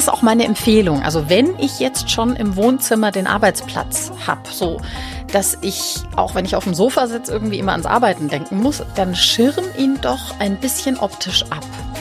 ist auch meine Empfehlung. Also wenn ich jetzt schon im Wohnzimmer den Arbeitsplatz habe, so dass ich, auch wenn ich auf dem Sofa sitze, irgendwie immer ans Arbeiten denken muss, dann schirm ihn doch ein bisschen optisch ab.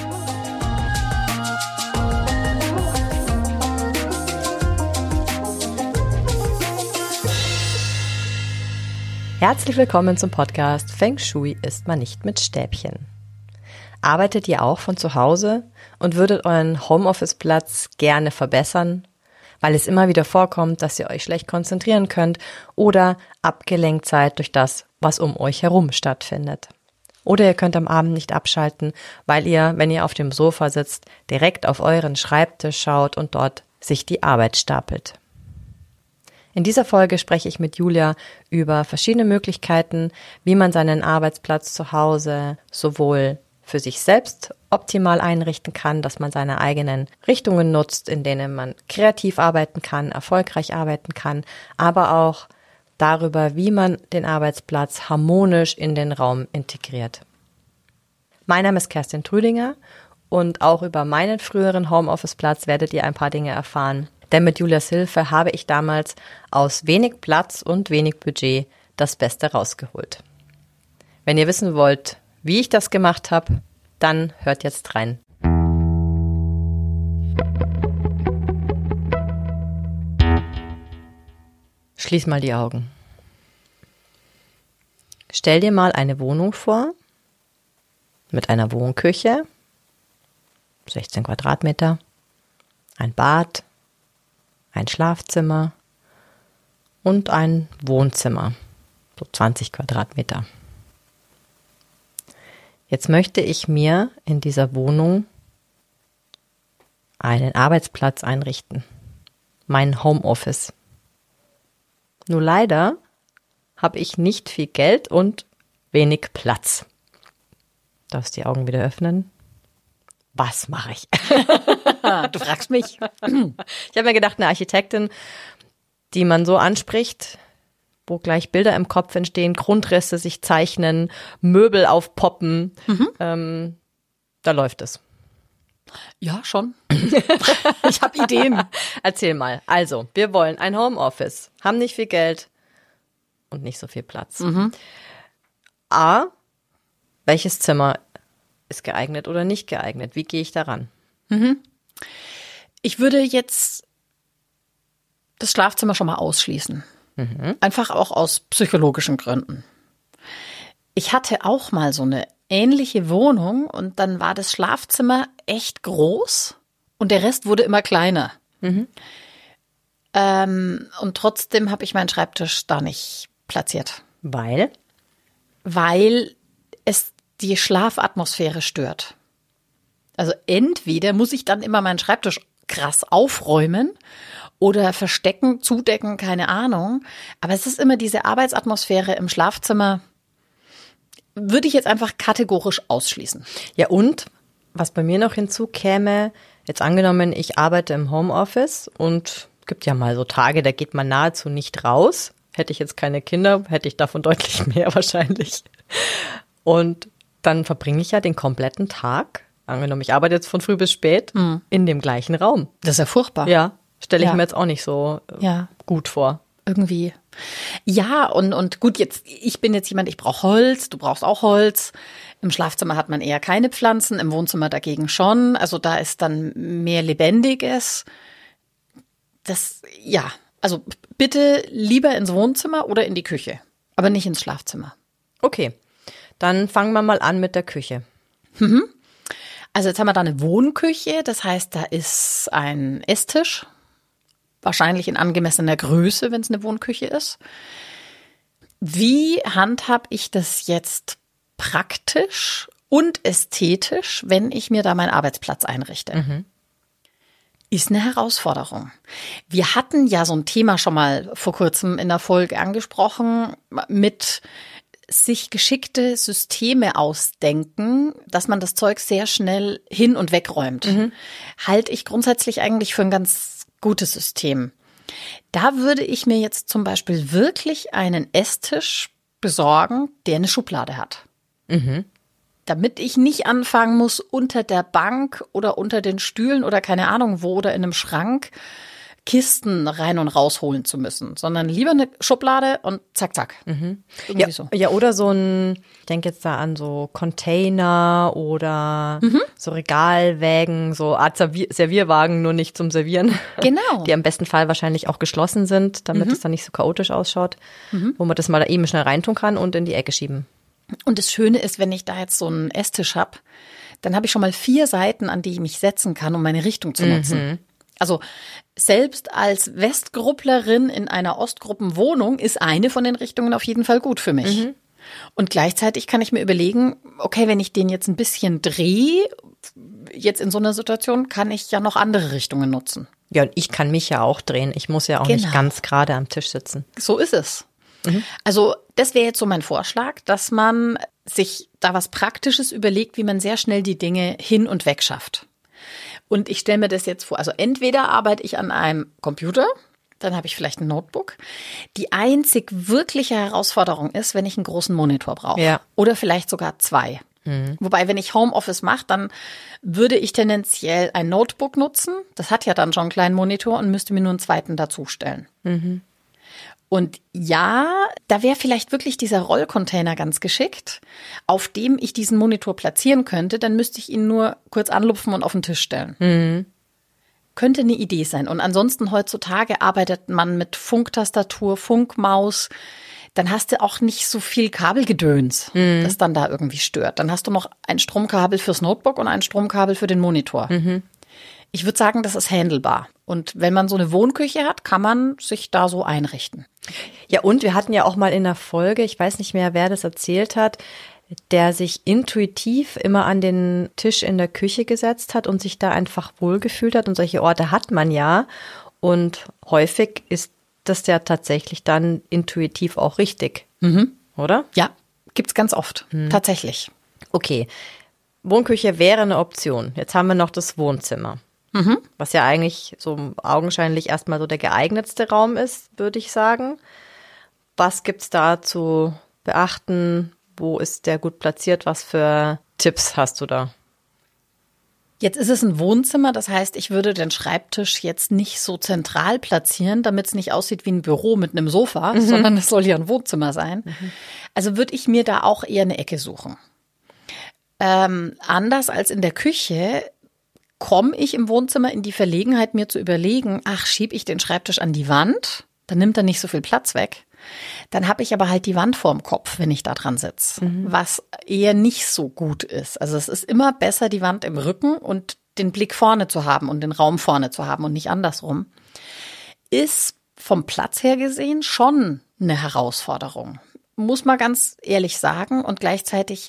Herzlich willkommen zum Podcast Feng Shui isst man nicht mit Stäbchen. Arbeitet ihr auch von zu Hause und würdet euren Homeoffice-Platz gerne verbessern, weil es immer wieder vorkommt, dass ihr euch schlecht konzentrieren könnt oder abgelenkt seid durch das, was um euch herum stattfindet. Oder ihr könnt am Abend nicht abschalten, weil ihr, wenn ihr auf dem Sofa sitzt, direkt auf euren Schreibtisch schaut und dort sich die Arbeit stapelt. In dieser Folge spreche ich mit Julia über verschiedene Möglichkeiten, wie man seinen Arbeitsplatz zu Hause sowohl für sich selbst optimal einrichten kann, dass man seine eigenen Richtungen nutzt, in denen man kreativ arbeiten kann, erfolgreich arbeiten kann, aber auch darüber, wie man den Arbeitsplatz harmonisch in den Raum integriert. Mein Name ist Kerstin Trüdinger und auch über meinen früheren Homeoffice-Platz werdet ihr ein paar Dinge erfahren. Denn mit Julias Hilfe habe ich damals aus wenig Platz und wenig Budget das Beste rausgeholt. Wenn ihr wissen wollt, wie ich das gemacht habe, dann hört jetzt rein. Schließ mal die Augen. Stell dir mal eine Wohnung vor mit einer Wohnküche, 16 Quadratmeter, ein Bad, ein Schlafzimmer und ein Wohnzimmer, so 20 Quadratmeter. Jetzt möchte ich mir in dieser Wohnung einen Arbeitsplatz einrichten, mein Homeoffice. Nur leider habe ich nicht viel Geld und wenig Platz. Darfst die Augen wieder öffnen? Was mache ich? Du fragst mich. Ich habe mir gedacht, eine Architektin, die man so anspricht, wo gleich Bilder im Kopf entstehen, Grundrisse sich zeichnen, Möbel aufpoppen, da läuft es. Ja, schon. Ich habe Ideen. Erzähl mal. Also, wir wollen ein Homeoffice, haben nicht viel Geld und nicht so viel Platz. A, welches Zimmer ist geeignet oder nicht geeignet? Wie gehe ich daran? Ich würde jetzt das Schlafzimmer schon mal ausschließen. Einfach auch aus psychologischen Gründen. Ich hatte auch mal so eine ähnliche Wohnung und dann war das Schlafzimmer echt groß und der Rest wurde immer kleiner. Und trotzdem habe ich meinen Schreibtisch da nicht platziert. Weil? Weil es die Schlafatmosphäre stört. Also entweder muss ich dann immer meinen Schreibtisch krass aufräumen oder verstecken, zudecken, keine Ahnung. Aber es ist immer diese Arbeitsatmosphäre im Schlafzimmer, würde ich jetzt einfach kategorisch ausschließen. Ja, und was bei mir noch hinzukäme, jetzt angenommen, ich arbeite im Homeoffice und es gibt ja mal so Tage, da geht man nahezu nicht raus. Hätte ich jetzt keine Kinder, hätte ich davon deutlich mehr wahrscheinlich. Und dann verbringe ich ja den kompletten Tag, angenommen, ich arbeite jetzt von früh bis spät, in dem gleichen Raum. Das ist ja furchtbar. Ja, stelle ich mir jetzt auch nicht so gut vor. Irgendwie. Ja, und gut, ich bin jetzt jemand, ich brauche Holz, du brauchst auch Holz. Im Schlafzimmer hat man eher keine Pflanzen, im Wohnzimmer dagegen schon. Also da ist dann mehr Lebendiges. Also bitte lieber ins Wohnzimmer oder in die Küche, aber nicht ins Schlafzimmer. Okay, dann fangen wir mal an mit der Küche. Also jetzt haben wir da eine Wohnküche, das heißt, da ist ein Esstisch, wahrscheinlich in angemessener Größe, wenn es eine Wohnküche ist. Wie handhab ich das jetzt praktisch und ästhetisch, wenn ich mir da meinen Arbeitsplatz einrichte? Ist eine Herausforderung. Wir hatten ja so ein Thema schon mal vor kurzem in der Folge angesprochen mit sich geschickte Systeme ausdenken, dass man das Zeug sehr schnell hin- und wegräumt. Halte ich grundsätzlich eigentlich für ein ganz gutes System. Da würde ich mir jetzt zum Beispiel wirklich einen Esstisch besorgen, der eine Schublade hat. damit ich nicht anfangen muss, unter der Bank oder unter den Stühlen oder keine Ahnung wo oder in einem Schrank Kisten rein und rausholen zu müssen, sondern lieber eine Schublade und zack, zack. Irgendwie so. Ja, oder so ein, ich denke jetzt da an so Container oder so Regalwägen, so Art Servierwagen, nur nicht zum Servieren. Genau. Die am besten Fall wahrscheinlich auch geschlossen sind, damit es dann nicht so chaotisch ausschaut, wo man das mal da eben schnell reintun kann und in die Ecke schieben. Und das Schöne ist, wenn ich da jetzt so einen Esstisch habe, dann habe ich schon mal 4 Seiten, an die ich mich setzen kann, um meine Richtung zu nutzen. Also selbst als Westgrupplerin in einer Ostgruppenwohnung ist eine von den Richtungen auf jeden Fall gut für mich. Und gleichzeitig kann ich mir überlegen, okay, wenn ich den jetzt ein bisschen drehe, jetzt in so einer Situation, kann ich ja noch andere Richtungen nutzen. Ja, und ich kann mich ja auch drehen. Ich muss ja auch nicht Genau. ganz gerade am Tisch sitzen. So ist es. Also das wäre jetzt so mein Vorschlag, dass man sich da was Praktisches überlegt, wie man sehr schnell die Dinge hin und weg schafft. Und ich stelle mir das jetzt vor, also entweder arbeite ich an einem Computer, dann habe ich vielleicht ein Notebook. Die einzig wirkliche Herausforderung ist, wenn ich einen großen Monitor brauche. Ja. Oder vielleicht sogar 2. Wobei, wenn ich Homeoffice mache, dann würde ich tendenziell ein Notebook nutzen. Das hat ja dann schon einen kleinen Monitor und müsste mir nur einen zweiten dazustellen. Und ja, da wäre vielleicht wirklich dieser Rollcontainer ganz geschickt, auf dem ich diesen Monitor platzieren könnte. Dann müsste ich ihn nur kurz anlupfen und auf den Tisch stellen. Könnte eine Idee sein. Und ansonsten heutzutage arbeitet man mit Funktastatur, Funkmaus. Dann hast du auch nicht so viel Kabelgedöns, das dann da irgendwie stört. Dann hast du noch ein Stromkabel fürs Notebook und ein Stromkabel für den Monitor. Ich würde sagen, das ist handelbar. Und wenn man so eine Wohnküche hat, kann man sich da so einrichten. Ja, und wir hatten ja auch mal in der Folge, ich weiß nicht mehr, wer das erzählt hat, der sich intuitiv immer an den Tisch in der Küche gesetzt hat und sich da einfach wohlgefühlt hat. Und solche Orte hat man ja. Und häufig ist das ja tatsächlich dann intuitiv auch richtig, oder? Ja, gibt's ganz oft, tatsächlich. Okay, Wohnküche wäre eine Option. Jetzt haben wir noch das Wohnzimmer. Was ja eigentlich so augenscheinlich erstmal so der geeignetste Raum ist, würde ich sagen. Was gibt's da zu beachten? Wo ist der gut platziert? Was für Tipps hast du da? Jetzt ist es ein Wohnzimmer, das heißt, ich würde den Schreibtisch jetzt nicht so zentral platzieren, damit es nicht aussieht wie ein Büro mit einem Sofa, sondern es soll ja ein Wohnzimmer sein. Also würde ich mir da auch eher eine Ecke suchen. Anders als in der Küche komme ich im Wohnzimmer in die Verlegenheit, mir zu überlegen, ach, schiebe ich den Schreibtisch an die Wand, dann nimmt er nicht so viel Platz weg. Dann habe ich aber halt die Wand vorm Kopf, wenn ich da dran sitze, was eher nicht so gut ist. Also es ist immer besser, die Wand im Rücken und den Blick vorne zu haben und den Raum vorne zu haben und nicht andersrum. Ist vom Platz her gesehen schon eine Herausforderung. Muss man ganz ehrlich sagen. Und gleichzeitig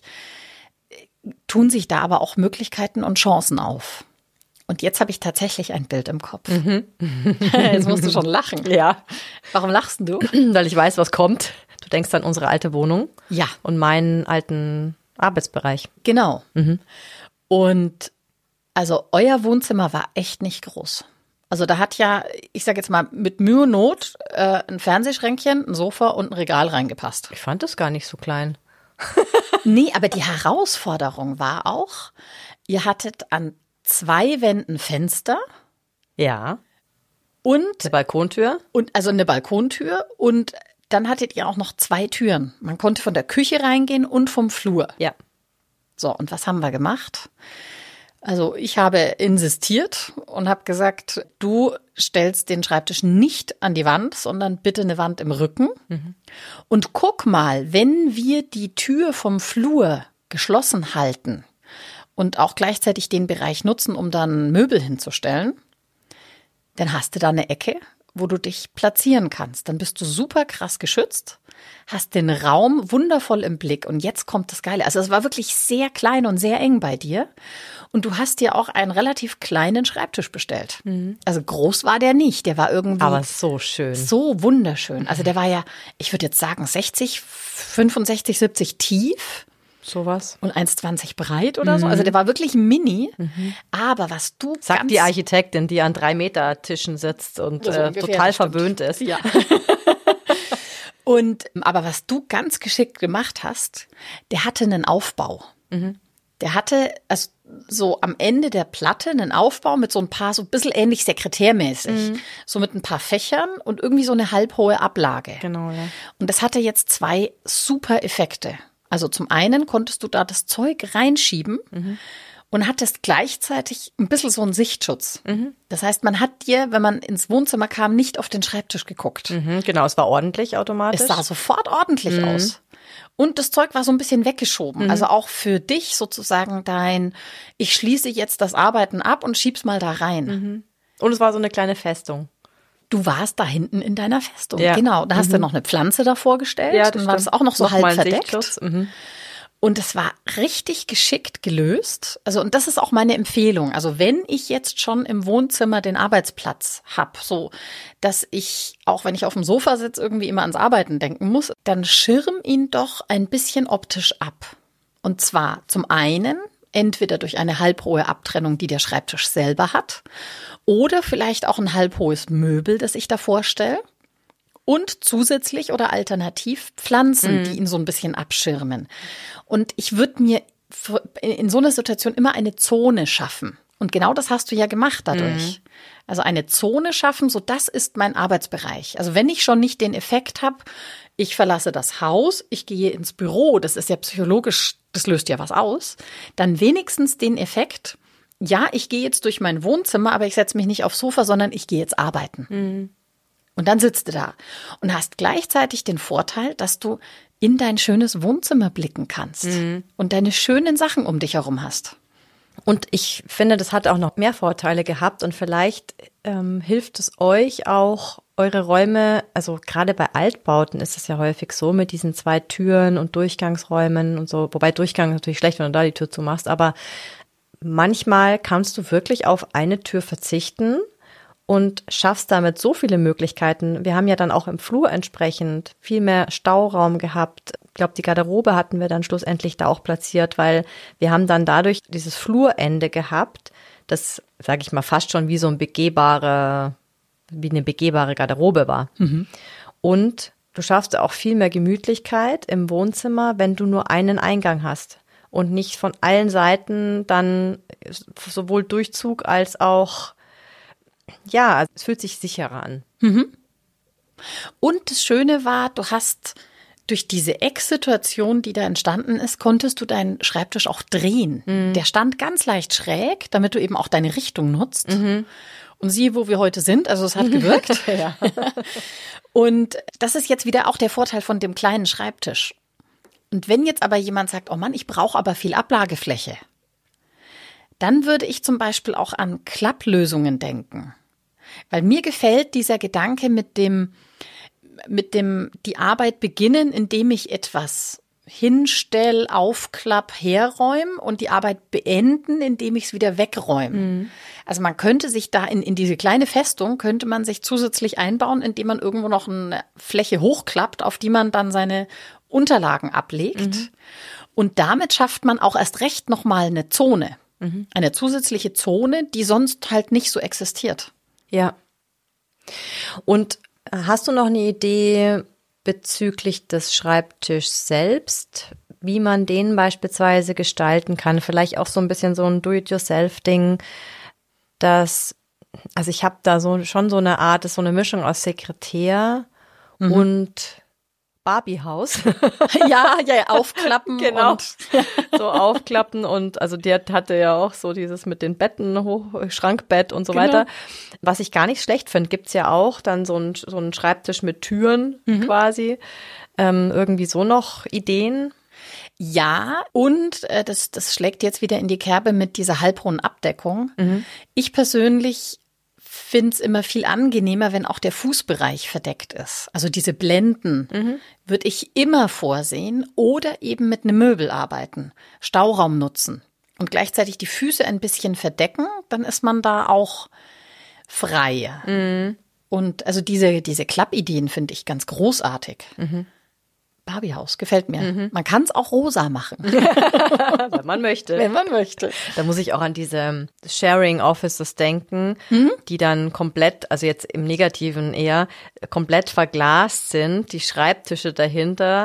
tun sich da aber auch Möglichkeiten und Chancen auf. Und jetzt habe ich tatsächlich ein Bild im Kopf. Jetzt musst du schon lachen. Ja. Warum lachst du? Weil ich weiß, was kommt. Du denkst an unsere alte Wohnung. Ja. Und meinen alten Arbeitsbereich. Genau. Und also euer Wohnzimmer war echt nicht groß. Also da hat ja, ich sage jetzt mal, mit Mühe und Not ein Fernsehschränkchen, ein Sofa und ein Regal reingepasst. Ich fand das gar nicht so klein. Nee, aber die Herausforderung war auch, ihr hattet an 2 Wänden Fenster. Ja. Und eine Balkontür. Und also eine Balkontür. Und dann hattet ihr auch noch 2 Türen. Man konnte von der Küche reingehen und vom Flur. Ja. So, und was haben wir gemacht? Also ich habe insistiert und habe gesagt, du stellst den Schreibtisch nicht an die Wand, sondern bitte eine Wand im Rücken. Und guck mal, wenn wir die Tür vom Flur geschlossen halten und auch gleichzeitig den Bereich nutzen, um dann Möbel hinzustellen, dann hast du da eine Ecke, wo du dich platzieren kannst. Dann bist du super krass geschützt, hast den Raum wundervoll im Blick. Und jetzt kommt das Geile. Also es war wirklich sehr klein und sehr eng bei dir. Und du hast dir auch einen relativ kleinen Schreibtisch bestellt. Also groß war der nicht. Der war irgendwie aber so schön. So wunderschön. Also der war ja, ich würde jetzt sagen 60, 65, 70 tief. Sowas. Und 1,20 breit oder so. Also der war wirklich mini. Aber was du sagt die Architektin, die an 3-Meter-Tischen sitzt und total verwöhnt ist. Ja. Und aber was du ganz geschickt gemacht hast, der hatte einen Aufbau. Der hatte also so am Ende der Platte einen Aufbau mit so ein paar, so ein bisschen ähnlich sekretärmäßig. So mit ein paar Fächern und irgendwie so eine halbhohe Ablage. Genau, ja. Und das hatte jetzt 2 super Effekte. Also zum einen konntest du da das Zeug reinschieben und hattest gleichzeitig ein bisschen so einen Sichtschutz. Das heißt, man hat dir, wenn man ins Wohnzimmer kam, nicht auf den Schreibtisch geguckt. Genau, es war ordentlich automatisch. Es sah sofort ordentlich aus. Und das Zeug war so ein bisschen weggeschoben. Also auch für dich sozusagen ich schließe jetzt das Arbeiten ab und schieb's mal da rein. Und es war so eine kleine Festung. Du warst da hinten in deiner Festung. Ja. Genau. Da hast du noch eine Pflanze davor gestellt. Ja, das dann war das stimmt. auch noch so Nochmal halb ein verdeckt. Sichtschutz. Und es war richtig geschickt gelöst. Also, und das ist auch meine Empfehlung. Also, wenn ich jetzt schon im Wohnzimmer den Arbeitsplatz habe, so, dass ich, auch wenn ich auf dem Sofa sitze, irgendwie immer ans Arbeiten denken muss, dann schirm ihn doch ein bisschen optisch ab. Und zwar zum einen entweder durch eine halbhohe Abtrennung, die der Schreibtisch selber hat, oder vielleicht auch ein halbhohes Möbel, das ich da vorstelle. Und zusätzlich oder alternativ Pflanzen, die ihn so ein bisschen abschirmen. Und ich würde mir in so einer Situation immer eine Zone schaffen. Und genau das hast du ja gemacht dadurch. Also eine Zone schaffen, so das ist mein Arbeitsbereich. Also wenn ich schon nicht den Effekt habe, ich verlasse das Haus, ich gehe ins Büro, das ist ja psychologisch, das löst ja was aus, dann wenigstens den Effekt, ja, ich gehe jetzt durch mein Wohnzimmer, aber ich setze mich nicht aufs Sofa, sondern ich gehe jetzt arbeiten. Und dann sitzt du da und hast gleichzeitig den Vorteil, dass du in dein schönes Wohnzimmer blicken kannst und deine schönen Sachen um dich herum hast. Und ich finde, das hat auch noch mehr Vorteile gehabt und vielleicht hilft es euch auch, eure Räume, also gerade bei Altbauten ist es ja häufig so mit diesen 2 Türen und Durchgangsräumen und so, wobei Durchgang ist natürlich schlecht, wenn du da die Tür zumachst, aber manchmal kannst du wirklich auf eine Tür verzichten und schaffst damit so viele Möglichkeiten. Wir haben ja dann auch im Flur entsprechend viel mehr Stauraum gehabt. Ich glaube, die Garderobe hatten wir dann schlussendlich da auch platziert, weil wir haben dann dadurch dieses Flurende gehabt, das, sage ich mal, fast schon wie eine begehbare Garderobe war. Und du schaffst auch viel mehr Gemütlichkeit im Wohnzimmer, wenn du nur einen Eingang hast und nicht von allen Seiten dann sowohl Durchzug als auch ja, es fühlt sich sicherer an. Und das Schöne war, du hast durch diese Ecksituation, die da entstanden ist, konntest du deinen Schreibtisch auch drehen. Der stand ganz leicht schräg, damit du eben auch deine Richtung nutzt. Und siehe, wo wir heute sind, also es hat gewirkt. Ja. Und das ist jetzt wieder auch der Vorteil von dem kleinen Schreibtisch. Und wenn jetzt aber jemand sagt, oh Mann, ich brauche aber viel Ablagefläche, dann würde ich zum Beispiel auch an Klapplösungen denken. Weil mir gefällt dieser Gedanke mit dem die Arbeit beginnen, indem ich etwas hinstell, aufklapp, herräume und die Arbeit beenden, indem ich es wieder wegräume. Also man könnte sich da in diese kleine Festung, könnte man sich zusätzlich einbauen, indem man irgendwo noch eine Fläche hochklappt, auf die man dann seine Unterlagen ablegt. Und damit schafft man auch erst recht nochmal eine Zone. Eine zusätzliche Zone, die sonst halt nicht so existiert. Ja. Und hast du noch eine Idee bezüglich des Schreibtischs selbst, wie man den beispielsweise gestalten kann? Vielleicht auch so ein bisschen so ein Do-it-yourself-Ding, also ich habe da schon so eine Art, das ist so eine Mischung aus Sekretär und Barbiehaus. Ja, aufklappen. Genau. Und so aufklappen und also der hatte ja auch so dieses mit den Betten, Schrankbett und so weiter. Was ich gar nicht schlecht finde, gibt's ja auch dann so einen Schreibtisch mit Türen quasi. Irgendwie so noch Ideen? Ja, und das schlägt jetzt wieder in die Kerbe mit dieser halbhohen Abdeckung. Ich persönlich finde es immer viel angenehmer, wenn auch der Fußbereich verdeckt ist. Also diese Blenden würde ich immer vorsehen oder eben mit einem Möbel arbeiten, Stauraum nutzen und gleichzeitig die Füße ein bisschen verdecken, dann ist man da auch frei. Und also diese Klappideen finde ich ganz großartig. Barbiehaus, gefällt mir. Man kann es auch rosa machen. Wenn man möchte. Wenn man möchte. Da muss ich auch an diese Sharing Offices denken, die dann komplett, also jetzt im Negativen eher, komplett verglast sind, die Schreibtische dahinter,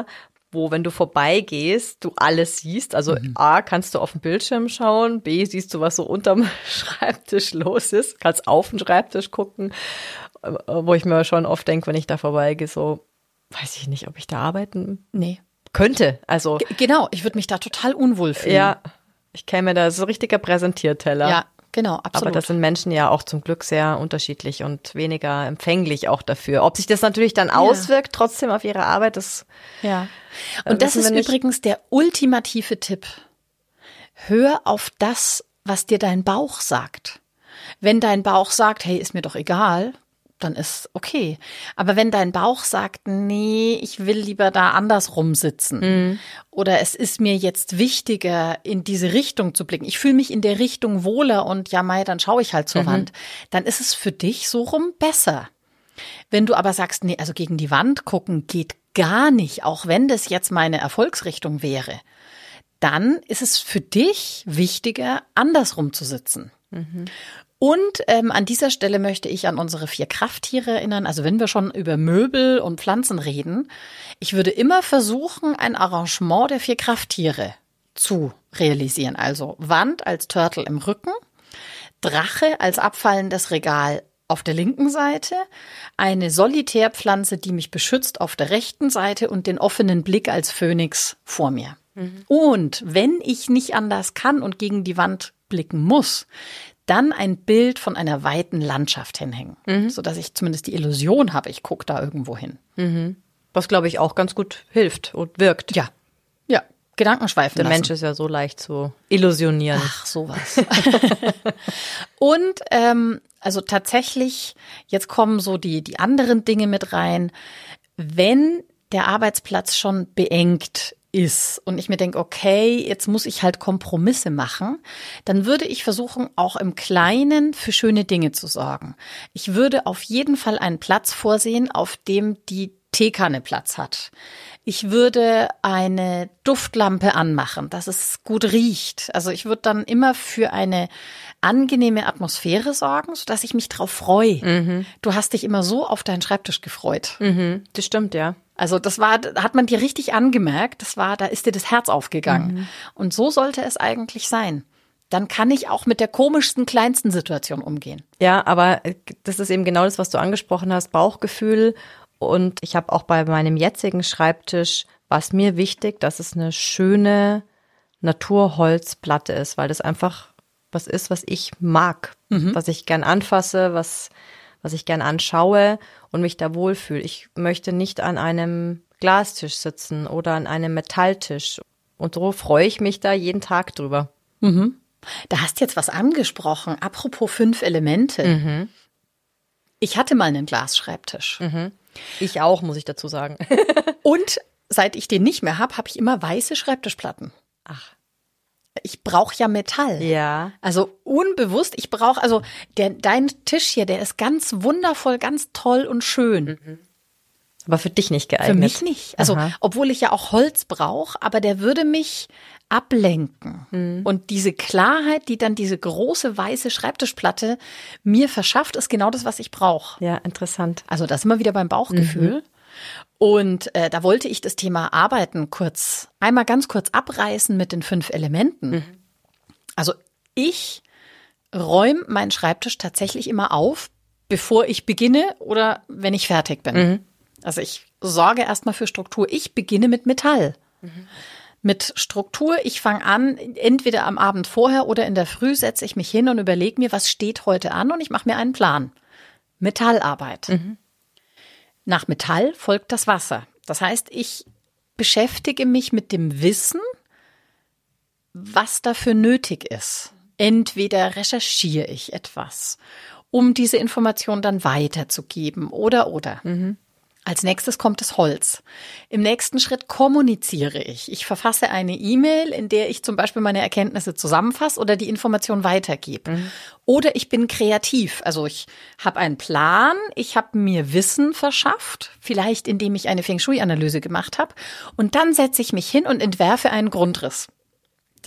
wo, wenn du vorbeigehst, du alles siehst. Also A, kannst du auf den Bildschirm schauen, B, siehst du, was so unterm Schreibtisch los ist, kannst auf den Schreibtisch gucken, wo ich mir schon oft denke, wenn ich da vorbeigehe, so, weiß ich nicht, ob ich da arbeiten könnte. Also Genau, ich würde mich da total unwohl fühlen. ja, ich käme da so richtiger Präsentierteller. Ja, genau, absolut. Aber das sind Menschen ja auch zum Glück sehr unterschiedlich und weniger empfänglich auch dafür. Ob sich das natürlich dann auswirkt trotzdem auf ihre Arbeit, das Und das wissen ist wir nicht. übrigens der ultimative Tipp. Hör auf das, was dir dein Bauch sagt. Wenn dein Bauch sagt, hey, ist mir doch egal, dann ist okay. Aber wenn dein Bauch sagt, nee, ich will lieber da andersrum sitzen oder es ist mir jetzt wichtiger, in diese Richtung zu blicken, ich fühle mich in der Richtung wohler und ja, Mai, dann schaue ich halt zur Wand, dann ist es für dich so rum besser. Wenn du aber sagst, nee, also gegen die Wand gucken geht gar nicht, auch wenn das jetzt meine Erfolgsrichtung wäre, dann ist es für dich wichtiger, andersrum zu sitzen. Und an dieser Stelle möchte ich an unsere 4 Krafttiere erinnern. Also wenn wir schon über Möbel und Pflanzen reden, ich würde immer versuchen, ein Arrangement der 4 Krafttiere zu realisieren. Also Wand als Turtle im Rücken, Drache als abfallendes Regal auf der linken Seite, eine Solitärpflanze, die mich beschützt auf der rechten Seite und den offenen Blick als Phönix vor mir. Und wenn ich nicht anders kann und gegen die Wand blicken muss, dann ein Bild von einer weiten Landschaft hinhängen, sodass ich zumindest die Illusion habe, ich gucke da irgendwo hin. Was, glaube ich, auch ganz gut hilft und wirkt. Ja, Gedanken schweifen Der lassen. Mensch ist ja so leicht zu illusionieren. Ach, sowas. Und also tatsächlich, jetzt kommen so die anderen Dinge mit rein. Wenn der Arbeitsplatz schon beengt ist und ich mir denke, okay, jetzt muss ich halt Kompromisse machen, dann würde ich versuchen, auch im Kleinen für schöne Dinge zu sorgen. Ich würde auf jeden Fall einen Platz vorsehen, auf dem die Teekanne Platz hat. Ich würde eine Duftlampe anmachen, dass es gut riecht. Also ich würde dann immer für eine angenehme Atmosphäre sorgen, sodass ich mich drauf freue. Du hast dich immer so auf deinen Schreibtisch gefreut. Das stimmt, ja. Also da hat man dir richtig angemerkt, da ist dir das Herz aufgegangen. Und so sollte es eigentlich sein. Dann kann ich auch mit der komischsten, kleinsten Situation umgehen. Ja, aber das ist eben genau das, was du angesprochen hast, Bauchgefühl. Und ich habe auch bei meinem jetzigen Schreibtisch, war es mir wichtig, dass es eine schöne Naturholzplatte ist, weil das einfach was ist, was ich mag, was ich gern anfasse, was ich gern anschaue und mich da wohlfühle. Ich möchte nicht an einem Glastisch sitzen oder an einem Metalltisch. Und so freue ich mich da jeden Tag drüber. Da hast du jetzt was angesprochen, apropos 5 Elemente. Ich hatte mal einen Glasschreibtisch. Ich auch, muss ich dazu sagen. Und seit ich den nicht mehr habe, habe ich immer weiße Schreibtischplatten. Ach. Ich brauche ja Metall. Ja. Also unbewusst, ich brauche, also dein Tisch hier, der ist ganz wundervoll, ganz toll und schön. Aber für dich nicht geeignet. Für mich nicht. Also, Aha. obwohl ich ja auch Holz brauche, aber der würde mich ablenken. Und diese Klarheit, die dann diese große weiße Schreibtischplatte mir verschafft, ist genau das, was ich brauche. Ja, interessant. Also das immer wieder beim Bauchgefühl. Und da wollte ich das Thema Arbeiten einmal ganz kurz abreißen mit den 5 Elementen. Also ich räume meinen Schreibtisch tatsächlich immer auf, bevor ich beginne oder wenn ich fertig bin. Also ich sorge erstmal für Struktur. Ich beginne mit Metall. Mit Struktur, ich fange an, entweder am Abend vorher oder in der Früh setze ich mich hin und überlege mir, was steht heute an und ich mache mir einen Plan. Metallarbeit. Nach Metall folgt das Wasser. Das heißt, ich beschäftige mich mit dem Wissen, was dafür nötig ist. Entweder recherchiere ich etwas, um diese Information dann weiterzugeben oder. Als nächstes kommt das Holz. Im nächsten Schritt kommuniziere ich. Ich verfasse eine E-Mail, in der ich zum Beispiel meine Erkenntnisse zusammenfasse oder die Information weitergebe. Oder ich bin kreativ. Also ich habe einen Plan, ich habe mir Wissen verschafft, vielleicht indem ich eine Feng Shui-Analyse gemacht habe. Und dann setze ich mich hin und entwerfe einen Grundriss. Das ist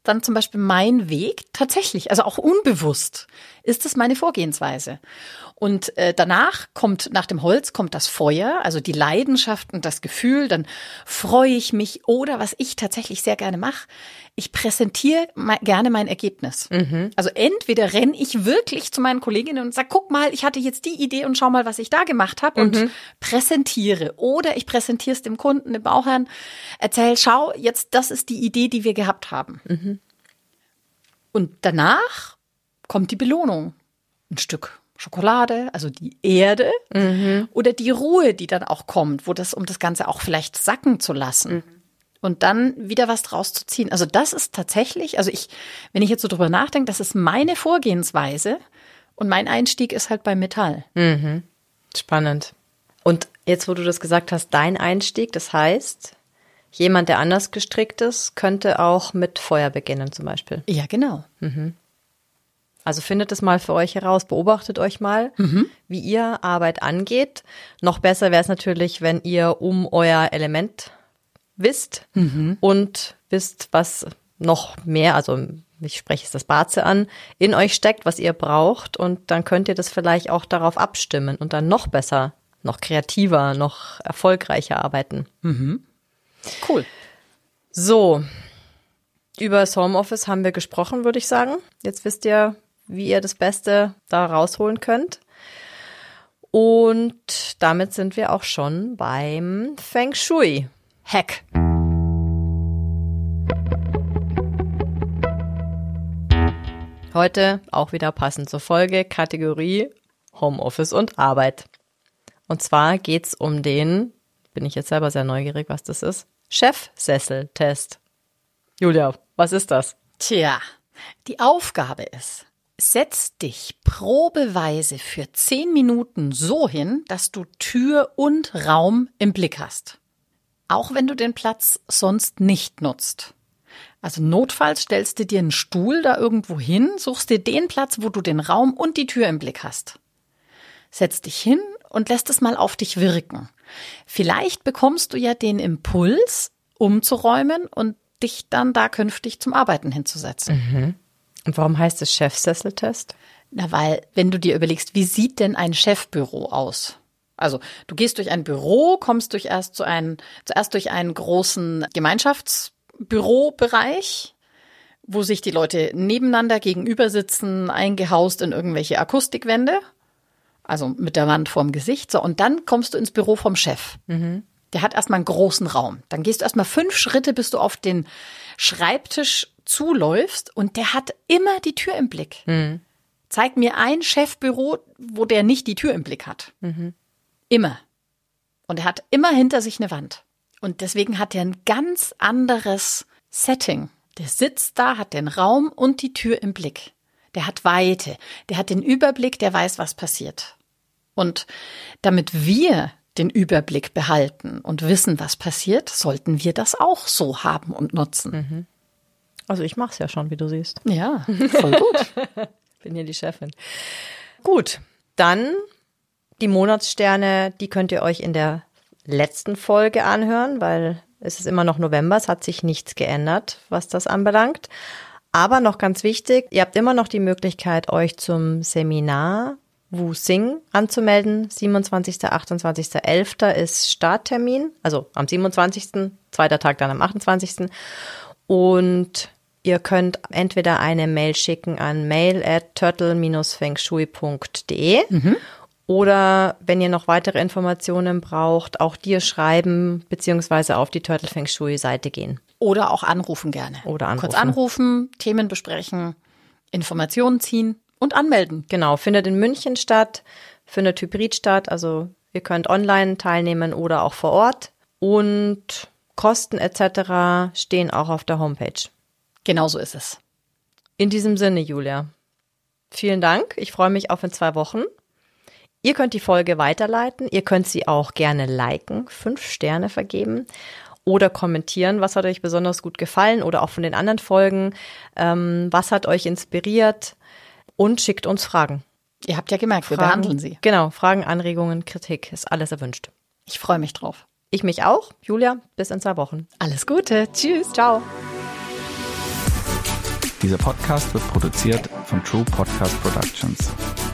dann zum Beispiel mein Weg, tatsächlich, also auch unbewusst, ist es meine Vorgehensweise. Und danach nach dem Holz kommt das Feuer, also die Leidenschaft und das Gefühl, dann freue ich mich. Oder was ich tatsächlich sehr gerne mache, ich präsentiere gerne mein Ergebnis. Also entweder renne ich wirklich zu meinen Kolleginnen und sage, guck mal, ich hatte jetzt die Idee und schau mal, was ich da gemacht habe und präsentiere. Oder ich präsentiere es dem Kunden, dem Bauherrn, erzähl, schau, jetzt das ist die Idee, die wir gehabt haben. Und danach kommt die Belohnung. Ein Stück Schokolade, also die Erde oder die Ruhe, die dann auch kommt, um das Ganze auch vielleicht sacken zu lassen und dann wieder was draus zu ziehen. Also das ist tatsächlich, wenn ich jetzt so drüber nachdenke, das ist meine Vorgehensweise und mein Einstieg ist halt beim Metall. Spannend. Und jetzt, wo du das gesagt hast, dein Einstieg, das heißt, jemand, der anders gestrickt ist, könnte auch mit Feuer beginnen zum Beispiel. Ja, genau. Also findet es mal für euch heraus, beobachtet euch mal, wie ihr Arbeit angeht. Noch besser wäre es natürlich, wenn ihr um euer Element wisst und wisst, was noch mehr, also ich spreche es das Baze an, in euch steckt, was ihr braucht. Und dann könnt ihr das vielleicht auch darauf abstimmen und dann noch besser, noch kreativer, noch erfolgreicher arbeiten. Cool. So, über das Homeoffice haben wir gesprochen, würde ich sagen. Jetzt wisst ihr, wie ihr das Beste da rausholen könnt. Und damit sind wir auch schon beim Feng Shui. Hack. Heute auch wieder passend zur Folge, Kategorie Homeoffice und Arbeit. Und zwar geht's um den, bin ich jetzt selber sehr neugierig, was das ist, Chefsessel-Test. Julia, was ist das? Tja, die Aufgabe ist, setz dich probeweise für 10 Minuten so hin, dass du Tür und Raum im Blick hast. Auch wenn du den Platz sonst nicht nutzt. Also notfalls stellst du dir einen Stuhl da irgendwo hin, suchst dir den Platz, wo du den Raum und die Tür im Blick hast. Setz dich hin und lässt es mal auf dich wirken. Vielleicht bekommst du ja den Impuls, umzuräumen und dich dann da künftig zum Arbeiten hinzusetzen. Und warum heißt es Chefsessel-Test? Na, weil, wenn du dir überlegst, wie sieht denn ein Chefbüro aus? Also, du gehst durch ein Büro, kommst zuerst durch einen großen Gemeinschaftsbürobereich, wo sich die Leute nebeneinander gegenüber sitzen, eingehaust in irgendwelche Akustikwände, also mit der Wand vorm Gesicht. So, und dann kommst du ins Büro vom Chef. Der hat erstmal einen großen Raum. Dann gehst du erstmal 5 Schritte, bis du auf den Schreibtisch zuläufst und der hat immer die Tür im Blick. Zeig mir ein Chefbüro, wo der nicht die Tür im Blick hat. Immer. Und er hat immer hinter sich eine Wand. Und deswegen hat er ein ganz anderes Setting. Der sitzt da, hat den Raum und die Tür im Blick. Der hat Weite, der hat den Überblick, der weiß, was passiert. Und damit wir den Überblick behalten und wissen, was passiert, sollten wir das auch so haben und nutzen. Also ich mache es ja schon, wie du siehst. Ja, voll gut. Bin hier die Chefin. Gut, dann die Monatssterne, die könnt ihr euch in der letzten Folge anhören, weil es ist immer noch November, es hat sich nichts geändert, was das anbelangt. Aber noch ganz wichtig, ihr habt immer noch die Möglichkeit, euch zum Seminar Wu Xing anzumelden. 27., 28.11. ist Starttermin, also am 27., zweiter Tag dann am 28. Und ihr könnt entweder eine Mail schicken an mail@turtle-fengshui.de oder wenn ihr noch weitere Informationen braucht, auch dir schreiben beziehungsweise auf die Turtle Feng Shui Seite gehen. Oder auch anrufen gerne. Oder anrufen. Kurz anrufen, Themen besprechen, Informationen ziehen und anmelden. Genau, findet in München statt, findet hybrid statt, also ihr könnt online teilnehmen oder auch vor Ort. Und Kosten etc. stehen auch auf der Homepage. Genau so ist es. In diesem Sinne, Julia, vielen Dank. Ich freue mich auf in 2 Wochen. Ihr könnt die Folge weiterleiten. Ihr könnt sie auch gerne liken, 5 Sterne vergeben oder kommentieren. Was hat euch besonders gut gefallen oder auch von den anderen Folgen? Was hat euch inspiriert? Und schickt uns Fragen. Ihr habt ja gemerkt, wir behandeln sie. Genau, Fragen, Anregungen, Kritik, ist alles erwünscht. Ich freue mich drauf. Ich mich auch. Julia, bis in 2 Wochen. Alles Gute. Tschüss. Ciao. Dieser Podcast wird produziert von True Podcast Productions.